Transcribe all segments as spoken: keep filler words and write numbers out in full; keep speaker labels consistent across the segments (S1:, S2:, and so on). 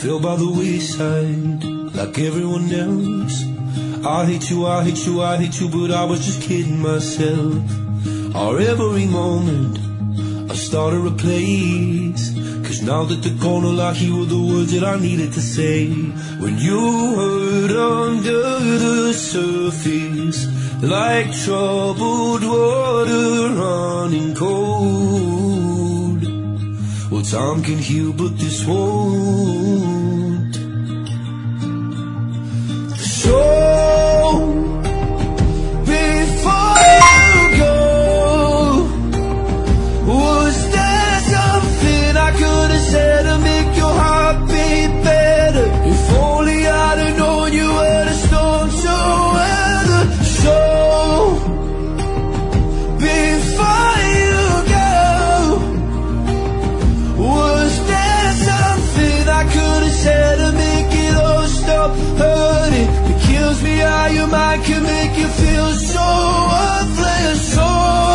S1: fell by the wayside like everyone else. I hate you, I hate you, I hate you, but I was just kidding myself. Our every moment I started a place, cause now that they're gone, all I hear were the words that I needed to say. When you hurt under the surface, like troubled water running cold. Well, time can heal, but this won't. So before you go, was there something I could have said to make your heart beat better? If only I'd have known you were the storm to weather. So before you go, was there something I could have said to make it all stop hurting? It kills me how your mind can make you feel so worthless. So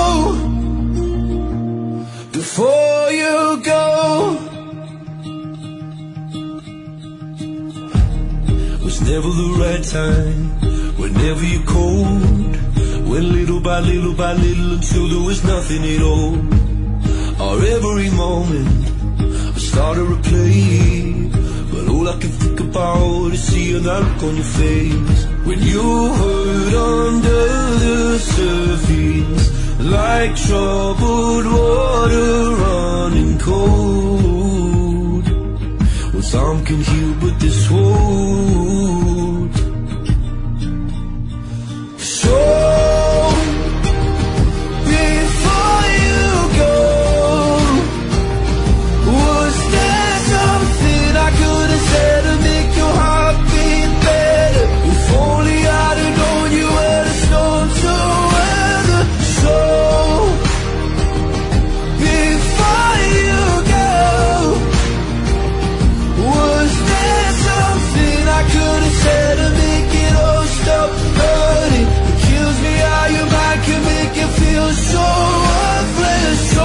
S1: before you go, was never the right time, whenever you're cold. Went little by little by little until there was nothing at all. Our every moment I started to play, but all I can think about is seeing that look on your face. When you hurt under the surface, like troubled water running cold. Well, time can heal, but this won't. So before you go, was there something I could have said to make your heart beat better? If only I'd have known you were the storm to weather. So before you go, was there something I could have said to make it all stop hurting? It kills me how your mind can make you feel so worthless. So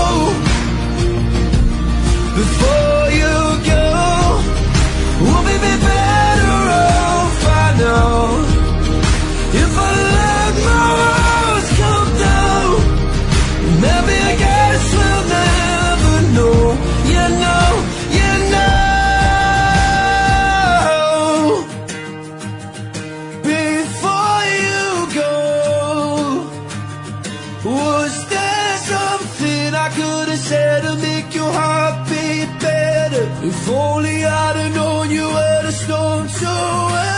S1: before you go, we'll be better off, I know, if I let my walls come down. Maybe I guess we'll never know. You know, you know. Before you go, was there something I could have said to make your heart beat better? If only I'd have known you were the storm to weather.